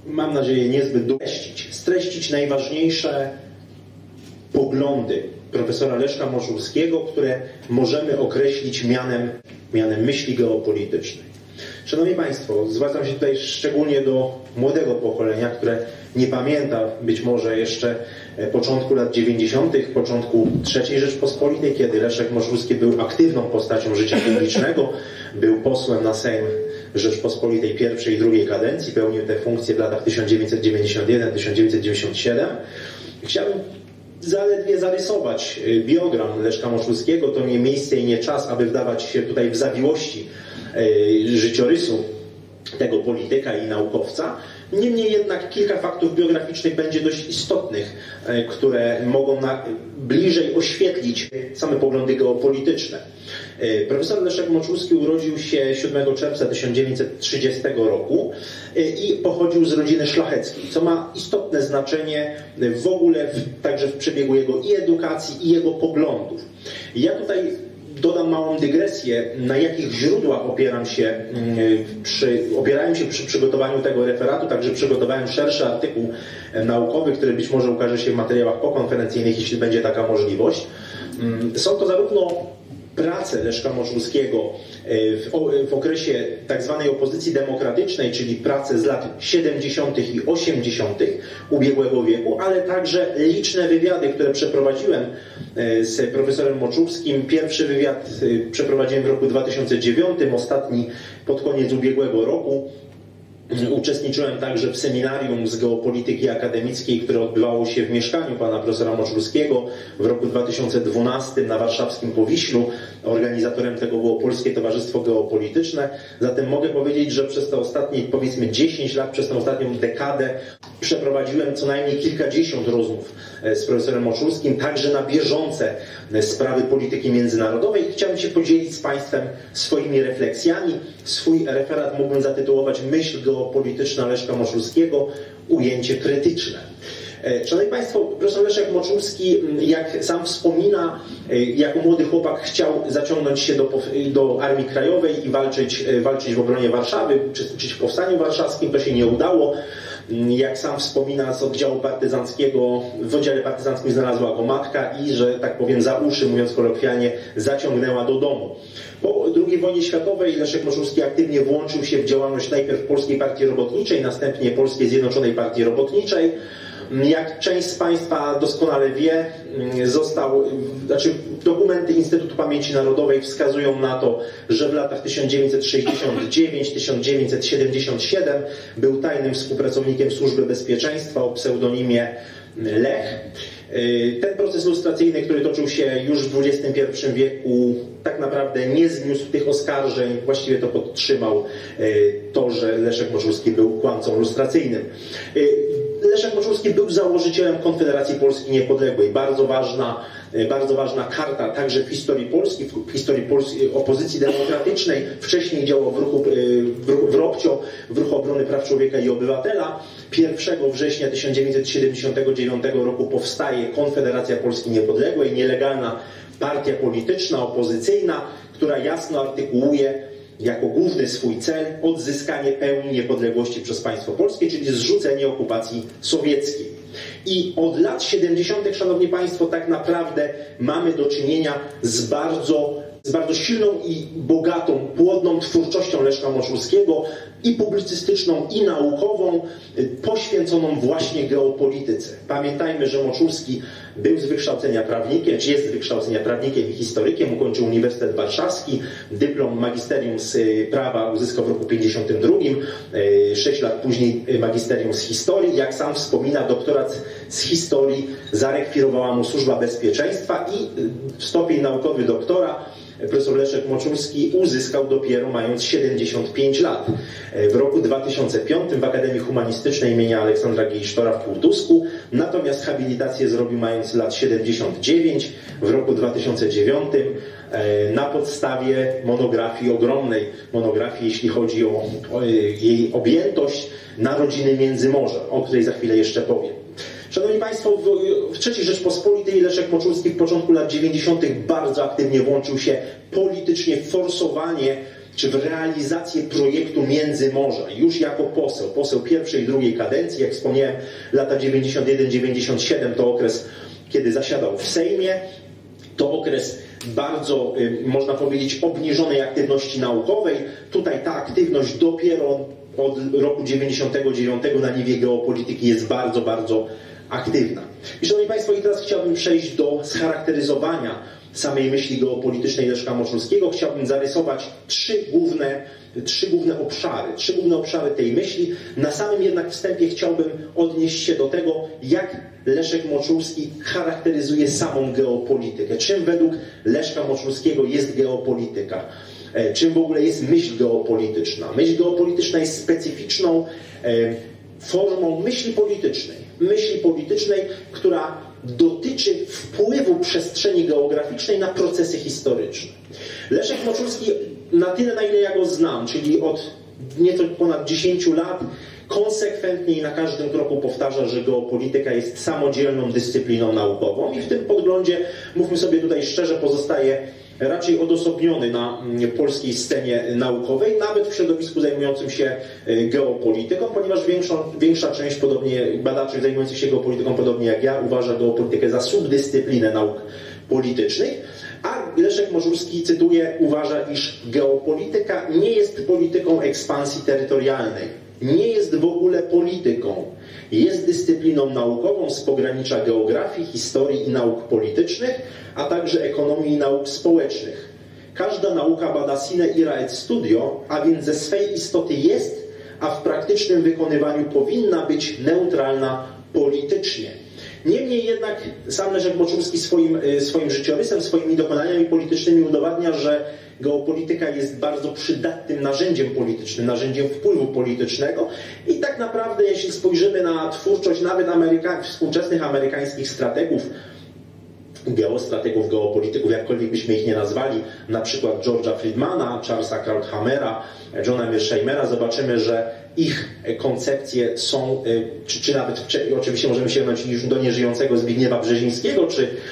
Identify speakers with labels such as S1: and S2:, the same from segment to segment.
S1: mam nadzieję, niezbyt streścić najważniejsze poglądy profesora Leszka Moczulskiego, które możemy określić mianem myśli geopolitycznej. Szanowni Państwo, zwracam się tutaj szczególnie do młodego pokolenia, które nie pamięta być może jeszcze początku lat 90., początku III Rzeczpospolitej, kiedy Leszek Moczulski był aktywną postacią życia publicznego, był posłem na Sejm Rzeczpospolitej pierwszej i drugiej kadencji, pełnił te funkcje w latach 1991-1997. Chciałbym zaledwie zarysować biogram Leszka Moczulskiego. To nie miejsce i nie czas, aby wdawać się tutaj w zawiłości życiorysu tego polityka i naukowca. Niemniej jednak kilka faktów biograficznych będzie dość istotnych, które mogą bliżej oświetlić same poglądy geopolityczne. Profesor Leszek Moczulski urodził się 7 czerwca 1930 roku i pochodził z rodziny szlacheckiej, co ma istotne znaczenie w ogóle także w przebiegu jego i edukacji, i jego poglądów. Ja tutaj dodam małą dygresję, na jakich źródłach opierałem się przy przygotowaniu tego referatu, także przygotowałem szerszy artykuł naukowy, który być może ukaże się w materiałach pokonferencyjnych, jeśli będzie taka możliwość. Są to zarówno prace Leszka Moczulskiego w okresie tak zwanej opozycji demokratycznej, czyli prace z lat 70. i 80. ubiegłego wieku, ale także liczne wywiady, które przeprowadziłem z profesorem Moczulskim. Pierwszy wywiad przeprowadziłem w roku 2009, ostatni pod koniec ubiegłego roku. Uczestniczyłem także w seminarium z geopolityki akademickiej, które odbywało się w mieszkaniu pana profesora Moczulskiego w roku 2012 na warszawskim Powiślu. Organizatorem tego było Polskie Towarzystwo Geopolityczne. Zatem mogę powiedzieć, że przez te ostatnie, powiedzmy 10 lat, przez tę ostatnią dekadę przeprowadziłem co najmniej kilkadziesiąt rozmów z profesorem Moczulskim, także na bieżące sprawy polityki międzynarodowej. I chciałbym się podzielić z Państwem swoimi refleksjami. Swój referat mógłbym zatytułować Myśl geopolityczna Leszka Moczulskiego, ujęcie krytyczne. Szanowni Państwo, profesor Leszek Moczulski, jak sam wspomina, jako młody chłopak chciał zaciągnąć się do Armii Krajowej i walczyć w obronie Warszawy, uczestniczyć w Powstaniu Warszawskim. To się nie udało. Jak sam wspomina, z oddziału partyzanckiego, w oddziale partyzanckim znalazła go matka i, że tak powiem, za uszy, mówiąc kolokwialnie, zaciągnęła do domu. Po II wojnie światowej Leszek Moczulski aktywnie włączył się w działalność najpierw Polskiej Partii Robotniczej, następnie Polskiej Zjednoczonej Partii Robotniczej. Jak część z Państwa doskonale wie, dokumenty Instytutu Pamięci Narodowej wskazują na to, że w latach 1969-1977 był tajnym współpracownikiem Służby Bezpieczeństwa o pseudonimie Lech. Ten proces lustracyjny, który toczył się już w XXI wieku, tak naprawdę nie zniósł tych oskarżeń, właściwie to podtrzymał to, że Leszek Moczulski był kłamcą lustracyjnym. Leszek Moczulski był założycielem Konfederacji Polski Niepodległej. Bardzo ważna karta także w historii Polski, w historii opozycji demokratycznej. Wcześniej działał w ROPCIO, w Ruchu Obrony Praw Człowieka i Obywatela. 1 września 1979 roku powstaje Konfederacja Polski Niepodległej, nielegalna partia polityczna, opozycyjna, która jasno artykułuje jako główny swój cel odzyskanie pełni niepodległości przez państwo polskie, czyli zrzucenie okupacji sowieckiej. I od lat 70., szanowni państwo, tak naprawdę mamy do czynienia z bardzo silną i bogatą, płodną twórczością Leszka Moczulskiego, i publicystyczną, i naukową, poświęconą właśnie geopolityce. Pamiętajmy, że Moczulski był z wykształcenia prawnikiem, czy jest z wykształcenia prawnikiem i historykiem, ukończył Uniwersytet Warszawski, dyplom magisterium z prawa uzyskał w roku 1952, 6 lat później magisterium z historii. Jak sam wspomina, doktorat z historii zarekwirowała mu Służba Bezpieczeństwa i stopień naukowy doktora profesor Leszek Moczulski uzyskał dopiero mając 75 lat. W roku 2005 w Akademii Humanistycznej imienia Aleksandra Geisztora w Półtusku, natomiast habilitację zrobił mając lat 79 w roku 2009 na podstawie monografii, ogromnej monografii, jeśli chodzi o jej objętość, Narodziny Międzymorza, o której za chwilę jeszcze powiem. Szanowni Państwo, w III Rzeczpospolitej Leszek Moczulski w początku lat 90. bardzo aktywnie włączył się politycznie w forsowanie czy w realizację projektu Międzymorza, już jako poseł pierwszej i drugiej kadencji, jak wspomniałem, lata 91-97 to okres, kiedy zasiadał w Sejmie, to okres bardzo, można powiedzieć, obniżonej aktywności naukowej. Tutaj ta aktywność dopiero od roku 99 na niwie geopolityki jest bardzo, bardzo aktywna. I szanowni Państwo, i teraz chciałbym przejść do scharakteryzowania samej myśli geopolitycznej Leszka Moczulskiego. Chciałbym zarysować trzy główne obszary tej myśli. Na samym jednak wstępie chciałbym odnieść się do tego, jak Leszek Moczulski charakteryzuje samą geopolitykę. Czym według Leszka Moczulskiego jest geopolityka? Czym w ogóle jest myśl geopolityczna? Myśl geopolityczna jest specyficzną formą myśli politycznej, która dotyczy wpływu przestrzeni geograficznej na procesy historyczne. Leszek Moczulski, na tyle na ile ja go znam, czyli od nieco ponad 10 lat, konsekwentnie i na każdym kroku powtarza, że geopolityka jest samodzielną dyscypliną naukową i w tym podglądzie, mówmy sobie tutaj szczerze, pozostaje raczej odosobniony na polskiej scenie naukowej, nawet w środowisku zajmującym się geopolityką, ponieważ większa część badaczy zajmujących się geopolityką, podobnie jak ja, uważa geopolitykę za subdyscyplinę nauk politycznych, a Leszek Moczulski, cytuję, uważa, iż geopolityka nie jest polityką ekspansji terytorialnej, nie jest w ogóle polityką, jest dyscypliną naukową z pogranicza geografii, historii i nauk politycznych, a także ekonomii i nauk społecznych. Każda nauka bada sine ira et studio, a więc ze swej istoty jest, a w praktycznym wykonywaniu powinna być neutralna politycznie. Niemniej jednak sam Leszek Moczulski swoim życiorysem, swoimi dokonaniami politycznymi udowadnia, że geopolityka jest bardzo przydatnym narzędziem politycznym, narzędziem wpływu politycznego i tak naprawdę, jeśli spojrzymy na twórczość nawet współczesnych amerykańskich strategów, geostrategów, geopolityków, jakkolwiek byśmy ich nie nazwali, na przykład George'a Friedmana, Charlesa Krauthamera, Johna Mearsheimer'a, zobaczymy, że ich koncepcje są, czy nawet, oczywiście możemy sięgnąć już do nieżyjącego Zbigniewa Brzezińskiego,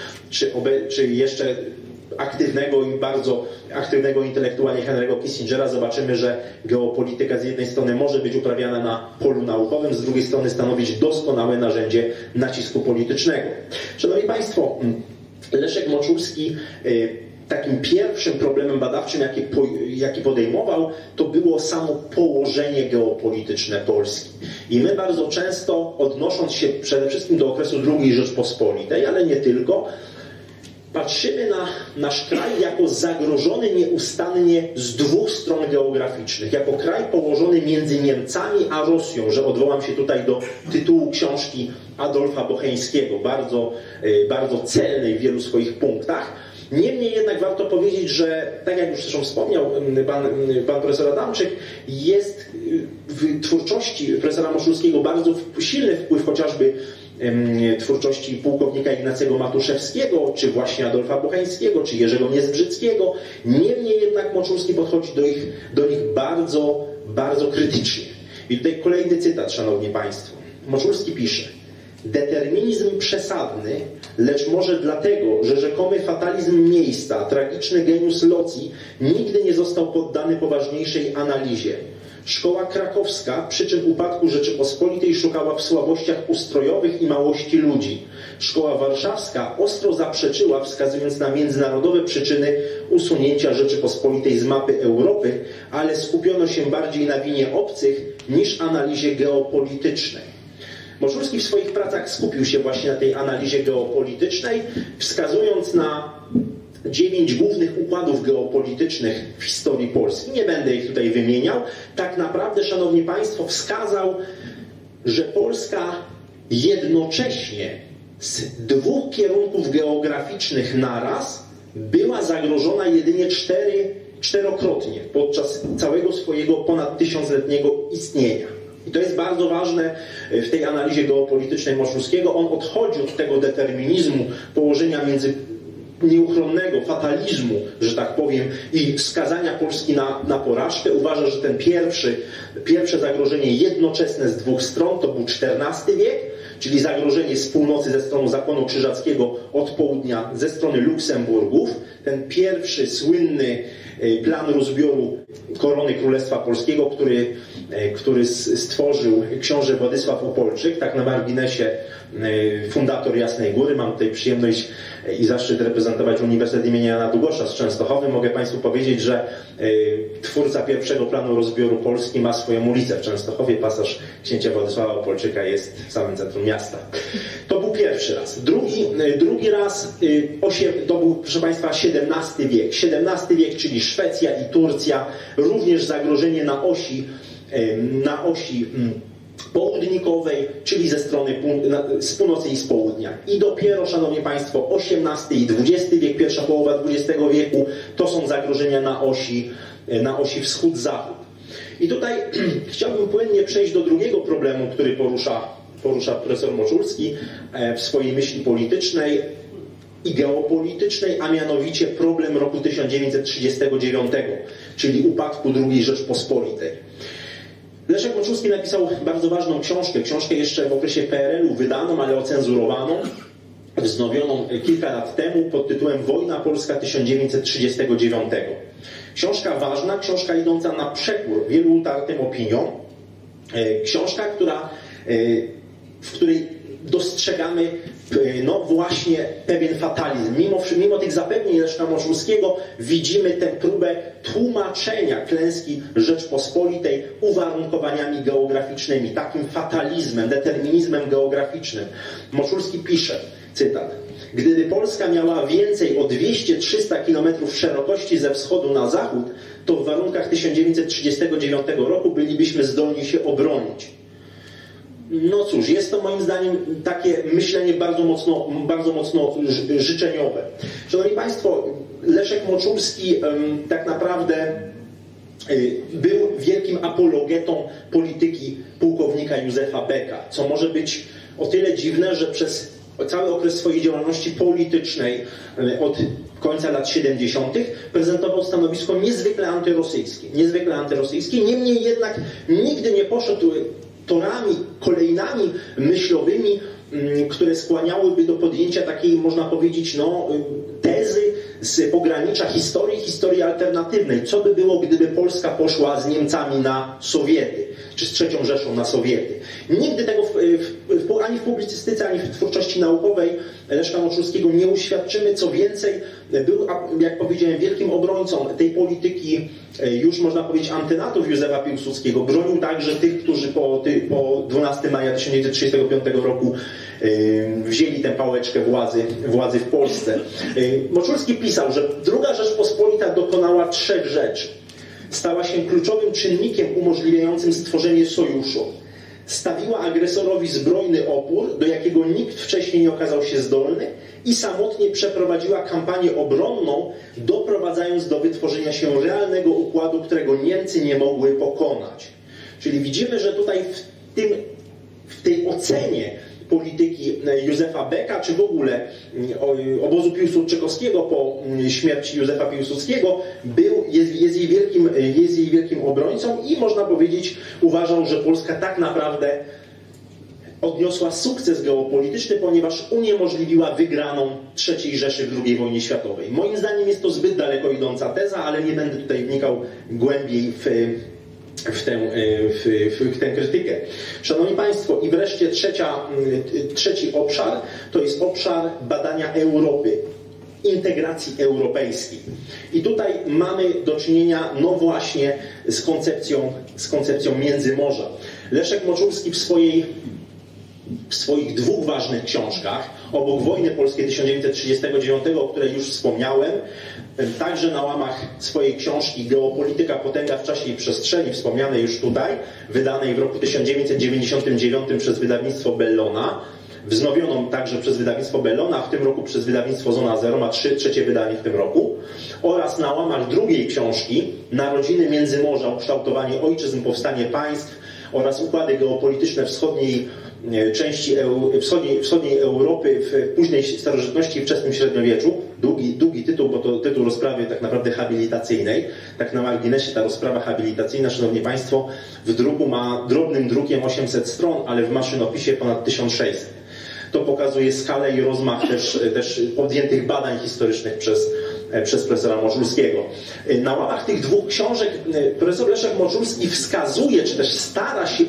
S1: czy jeszcze aktywnego i bardzo aktywnego intelektualnie Henry'ego Kissingera, zobaczymy, że geopolityka z jednej strony może być uprawiana na polu naukowym, z drugiej strony stanowić doskonałe narzędzie nacisku politycznego. Szanowni Państwo, Leszek Moczulski takim pierwszym problemem badawczym, jaki podejmował, to było samo położenie geopolityczne Polski. I my bardzo często, odnosząc się przede wszystkim do okresu II Rzeczpospolitej, ale nie tylko, patrzymy na nasz kraj jako zagrożony nieustannie z dwóch stron geograficznych, jako kraj położony między Niemcami a Rosją, że odwołam się tutaj do tytułu książki Adolfa Bocheńskiego, bardzo, bardzo celnej w wielu swoich punktach. Niemniej jednak warto powiedzieć, że tak jak już zresztą wspomniał pan profesor Adamczyk, jest w twórczości profesora Moczulskiego bardzo silny wpływ chociażby twórczości pułkownika Ignacego Matuszewskiego, czy właśnie Adolfa Bocheńskiego, czy Jerzego Niezbrzyckiego. Niemniej jednak Moczulski podchodzi do nich bardzo, bardzo krytycznie. I tutaj kolejny cytat, szanowni państwo. Moczulski pisze: determinizm przesadny, lecz może dlatego, że rzekomy fatalizm miejsca, tragiczny genius loci nigdy nie został poddany poważniejszej analizie. Szkoła krakowska przyczyn upadku Rzeczypospolitej szukała w słabościach ustrojowych i małości ludzi. Szkoła warszawska ostro zaprzeczyła, wskazując na międzynarodowe przyczyny usunięcia Rzeczypospolitej z mapy Europy, ale skupiono się bardziej na winie obcych niż analizie geopolitycznej. Moczulski w swoich pracach skupił się właśnie na tej analizie geopolitycznej, wskazując na 9 głównych układów geopolitycznych w historii Polski. Nie będę ich tutaj wymieniał. Tak naprawdę, szanowni państwo, wskazał, że Polska jednocześnie z dwóch kierunków geograficznych naraz była zagrożona jedynie czterokrotnie podczas całego swojego ponad 1000-letniego istnienia. I to jest bardzo ważne w tej analizie geopolitycznej Moczulskiego. On odchodzi od tego determinizmu, położenia między nieuchronnego fatalizmu, że tak powiem, i wskazania Polski na porażkę. Uważa, że ten pierwsze zagrożenie jednoczesne z dwóch stron to był XIV wiek, czyli zagrożenie z północy ze strony Zakonu Krzyżackiego, od południa ze strony Luksemburgów. Ten pierwszy słynny plan rozbioru korony Królestwa Polskiego, który stworzył książę Władysław Opolczyk, tak na marginesie fundator Jasnej Góry. Mam tutaj przyjemność i zaszczyt reprezentować Uniwersytet im. Jana Długosza z Częstochowy. Mogę Państwu powiedzieć, że twórca pierwszego planu rozbioru Polski ma swoją ulicę w Częstochowie. Pasaż księcia Władysława Opolczyka jest w samym centrum miasta. To był pierwszy raz. Drugi raz to był, proszę Państwa, XVII wiek. XVII wiek, czyli Szwecja i Turcja, również zagrożenie na osi południkowej, czyli ze strony z północy i z południa. I dopiero, szanowni Państwo, XVIII i XX wiek, pierwsza połowa XX wieku, to są zagrożenia na osi wschód-zachód. I tutaj chciałbym płynnie przejść do drugiego problemu, który porusza profesor Moczulski w swojej myśli politycznej i geopolitycznej, a mianowicie problem roku 1939, czyli upadku II Rzeczpospolitej. Leszek Moczulski napisał bardzo ważną książkę jeszcze w okresie PRL-u wydaną, ale ocenzurowaną, wznowioną kilka lat temu pod tytułem Wojna Polska 1939. Książka ważna, książka idąca na przekór wielu utartym opiniom, książka, w której dostrzegamy właśnie pewien fatalizm. Mimo tych zapewnień Leszka Moczulskiego widzimy tę próbę tłumaczenia klęski Rzeczpospolitej uwarunkowaniami geograficznymi, takim fatalizmem, determinizmem geograficznym. Moczulski pisze, cytat: gdyby Polska miała więcej o 200-300 kilometrów szerokości ze wschodu na zachód, to w warunkach 1939 roku bylibyśmy zdolni się obronić. No cóż, jest to moim zdaniem takie myślenie bardzo mocno życzeniowe. Szanowni Państwo, Leszek Moczulski tak naprawdę był wielkim apologetą polityki pułkownika Józefa Becka, co może być o tyle dziwne, że przez cały okres swojej działalności politycznej od końca lat 70. prezentował stanowisko niezwykle antyrosyjskie. Niemniej jednak nigdy nie poszedł torami, kolejnami myślowymi, które skłaniałyby do podjęcia takiej, można powiedzieć, tezy z pogranicza historii alternatywnej. Co by było, gdyby Polska poszła z Niemcami na Sowiety, czy z III Rzeszą na Sowiety? Nigdy tego ani w publicystyce, ani w twórczości naukowej Leszka Moczulskiego nie uświadczymy. Co więcej, był, jak powiedziałem, wielkim obrońcą tej polityki, już można powiedzieć, antynatów Józefa Piłsudskiego. Bronił także tych, którzy po 12 maja 1935 roku wzięli tę pałeczkę władzy w Polsce. Moczulski pisał, że II Rzeczpospolita dokonała 3 rzeczy. Stała się kluczowym czynnikiem umożliwiającym stworzenie sojuszu. Stawiła agresorowi zbrojny opór, do jakiego nikt wcześniej nie okazał się zdolny, i samotnie przeprowadziła kampanię obronną, doprowadzając do wytworzenia się realnego układu, którego Niemcy nie mogły pokonać. Czyli widzimy, że tutaj w tej ocenie polityki Józefa Becka, czy w ogóle obozu piłsudczykowskiego po śmierci Józefa Piłsudskiego, jest jej wielkim obrońcą i można powiedzieć, uważał, że Polska tak naprawdę odniosła sukces geopolityczny, ponieważ uniemożliwiła wygraną III Rzeszy w II wojnie światowej. Moim zdaniem jest to zbyt daleko idąca teza, ale nie będę tutaj wnikał głębiej w tę krytykę. Szanowni Państwo, i wreszcie trzeci obszar, to jest obszar badania Europy, integracji europejskiej. I tutaj mamy do czynienia, właśnie z koncepcją Międzymorza. Leszek Moczulski w swoich 2 ważnych książkach, obok Wojny Polskiej 1939, o której już wspomniałem, także na łamach swojej książki Geopolityka, potęga w czasie i przestrzeni, wspomnianej już tutaj, wydanej w roku 1999 przez wydawnictwo Bellona, wznowioną także przez wydawnictwo Bellona, a w tym roku przez wydawnictwo Zona Zero, ma trzecie wydanie w tym roku, oraz na łamach drugiej książki Narodziny Międzymorza, ukształtowanie ojczyzn, powstanie państw oraz układy geopolityczne wschodniej Europy w późnej starożytności i wczesnym średniowieczu. Długi tytuł, bo to tytuł rozprawie tak naprawdę habilitacyjnej. Tak na marginesie ta rozprawa habilitacyjna, szanowni państwo, w druku ma drobnym drukiem 800 stron, ale w maszynopisie ponad 1600. To pokazuje skalę i rozmach też podjętych badań historycznych przez profesora Moczulskiego. Na łamach tych dwóch książek profesor Leszek Moczulski wskazuje, czy też stara się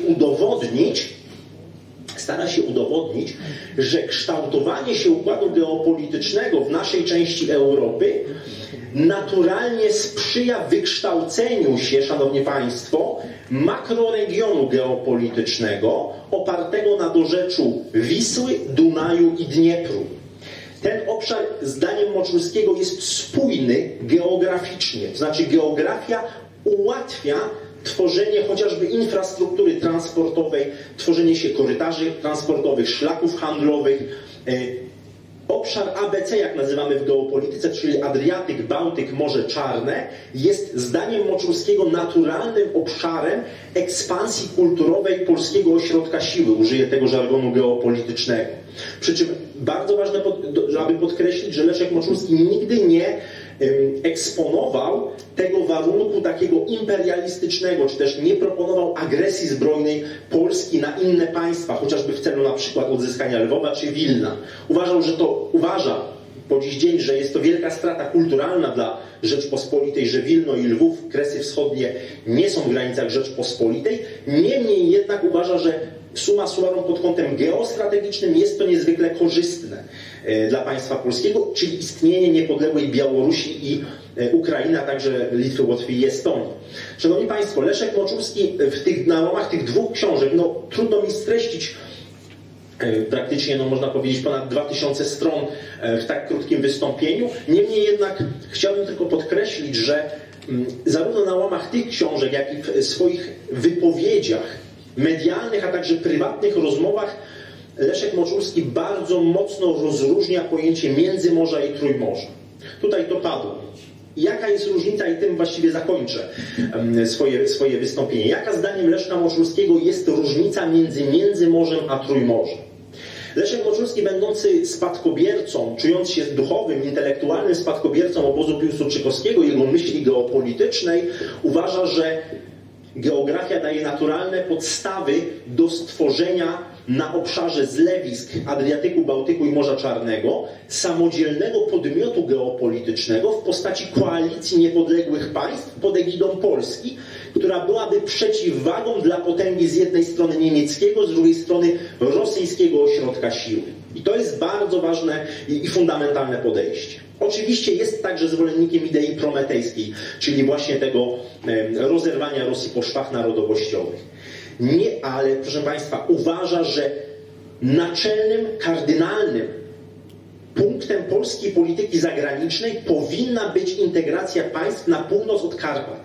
S1: udowodnić, że kształtowanie się układu geopolitycznego w naszej części Europy naturalnie sprzyja wykształceniu się, szanowni państwo, makroregionu geopolitycznego opartego na dorzeczu Wisły, Dunaju i Dniepru. Ten obszar, zdaniem Moczulskiego, jest spójny geograficznie, to znaczy geografia ułatwia tworzenie chociażby infrastruktury transportowej, tworzenie się korytarzy transportowych, szlaków handlowych. Obszar ABC, jak nazywamy w geopolityce, czyli Adriatyk, Bałtyk, Morze Czarne, jest zdaniem Moczulskiego naturalnym obszarem ekspansji kulturowej polskiego ośrodka siły. Użyję tego żargonu geopolitycznego. Przy czym bardzo ważne, aby podkreślić, że Leszek Moczulski nigdy nie eksponował tego warunku takiego imperialistycznego, czy też nie proponował agresji zbrojnej Polski na inne państwa, chociażby w celu na przykład odzyskania Lwowa czy Wilna. Uważa po dziś dzień, że jest to wielka strata kulturalna dla Rzeczpospolitej, że Wilno i Lwów, Kresy Wschodnie nie są w granicach Rzeczpospolitej. Niemniej jednak uważa, że summa summarum pod kątem geostrategicznym jest to niezwykle korzystne dla państwa polskiego, czyli istnienie niepodległej Białorusi i Ukrainy, a także Litwy, Łotwy i Estonii. Szanowni państwo, Leszek Moczulski na łamach tych dwóch książek, trudno mi streścić praktycznie, można powiedzieć, ponad 2000 stron w tak krótkim wystąpieniu. Niemniej jednak chciałbym tylko podkreślić, że zarówno na łamach tych książek, jak i w swoich wypowiedziach medialnych, a także prywatnych rozmowach Leszek Moczulski bardzo mocno rozróżnia pojęcie Międzymorza i Trójmorza. Tutaj to padło. Jaka jest różnica, i tym właściwie zakończę swoje wystąpienie. Jaka zdaniem Leszka Moczulskiego jest różnica między Międzymorzem a Trójmorzem? Leszek Moczulski, będący spadkobiercą, czując się duchowym, intelektualnym spadkobiercą obozu Piłsudczykowskiego, jego myśli geopolitycznej, uważa, że geografia daje naturalne podstawy do stworzenia na obszarze zlewisk Adriatyku, Bałtyku i Morza Czarnego samodzielnego podmiotu geopolitycznego w postaci koalicji niepodległych państw pod egidą Polski, która byłaby przeciwwagą dla potęgi z jednej strony niemieckiego, z drugiej strony rosyjskiego ośrodka siły. I to jest bardzo ważne i fundamentalne podejście. Oczywiście jest także zwolennikiem idei prometejskiej, czyli właśnie tego rozerwania Rosji po szwach narodowościowych. Nie, ale proszę państwa, uważa, że naczelnym, kardynalnym punktem polskiej polityki zagranicznej powinna być integracja państw na północ od Karpat.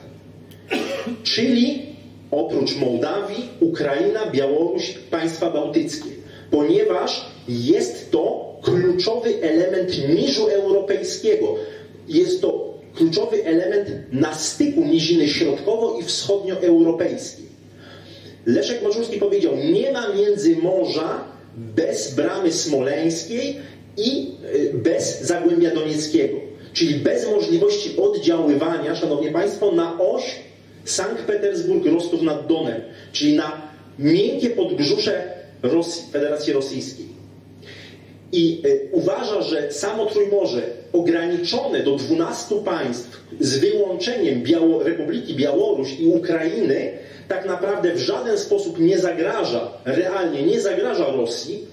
S1: Czyli oprócz Mołdawii, Ukraina, Białoruś, państwa bałtyckie. Ponieważ jest to kluczowy element niżu europejskiego. Jest to kluczowy element na styku niziny środkowo- i wschodnioeuropejskiej. Leszek Moczulski powiedział, nie ma Międzymorza bez Bramy Smoleńskiej i bez Zagłębia Donieckiego. Czyli bez możliwości oddziaływania, szanowni państwo, na oś Sankt Petersburg, Rostów nad Donem, czyli na miękkie podbrzusze Rosji, Federacji Rosyjskiej. I uważa, że samo Trójmorze ograniczone do 12 państw z wyłączeniem Republiki Białoruś i Ukrainy tak naprawdę w żaden sposób nie zagraża, realnie nie zagraża Rosji.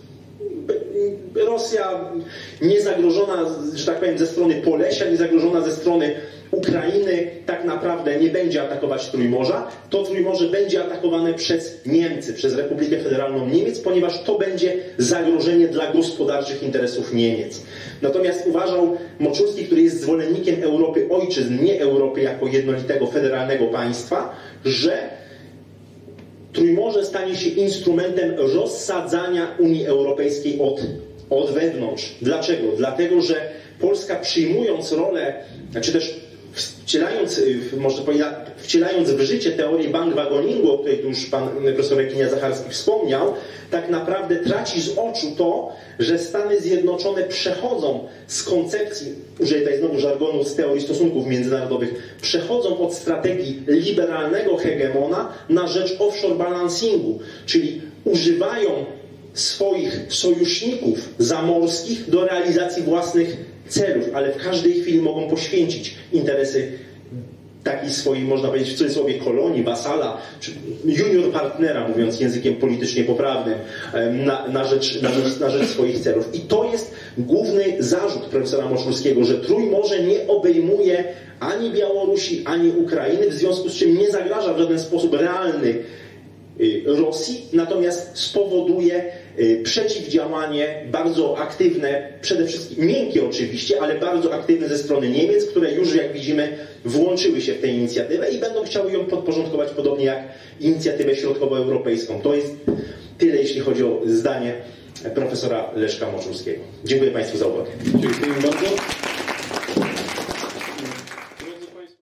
S1: Rosja niezagrożona, że tak powiem, ze strony Polesia, niezagrożona ze strony Ukrainy tak naprawdę nie będzie atakować Trójmorza. To Trójmorze będzie atakowane przez Niemcy, przez Republikę Federalną Niemiec, ponieważ to będzie zagrożenie dla gospodarczych interesów Niemiec. Natomiast uważał Moczulski, który jest zwolennikiem Europy ojczyzn, nie Europy jako jednolitego federalnego państwa, że Trójmorze stanie się instrumentem rozsadzania Unii Europejskiej od wewnątrz. Dlaczego? Dlatego, że Polska, przyjmując rolę, czy też wcielając, można powiedzieć, wcielając w życie teorię bandwagoningu, o której tu już pan profesor Rekinia-Zacharski wspomniał, tak naprawdę traci z oczu to, że Stany Zjednoczone przechodzą z koncepcji, użyję tutaj znowu żargonu z teorii stosunków międzynarodowych, przechodzą od strategii liberalnego hegemona na rzecz offshore balancingu, czyli używają swoich sojuszników zamorskich do realizacji własnych celów, ale w każdej chwili mogą poświęcić interesy takiej swojej, można powiedzieć w cudzysłowie, kolonii, wasala, czy junior partnera, mówiąc językiem politycznie poprawnym, na rzecz swoich celów. I to jest główny zarzut profesora Moszulskiego, że Trójmorze nie obejmuje ani Białorusi, ani Ukrainy, w związku z czym nie zagraża w żaden sposób realny Rosji, natomiast spowoduje przeciwdziałanie bardzo aktywne, przede wszystkim miękkie oczywiście, ale bardzo aktywne ze strony Niemiec, które już, jak widzimy, włączyły się w tę inicjatywę i będą chciały ją podporządkować podobnie jak inicjatywę środkowoeuropejską. To jest tyle, jeśli chodzi o zdanie profesora Leszka Moszulskiego. Dziękuję Państwu za uwagę.
S2: Dziękuję bardzo.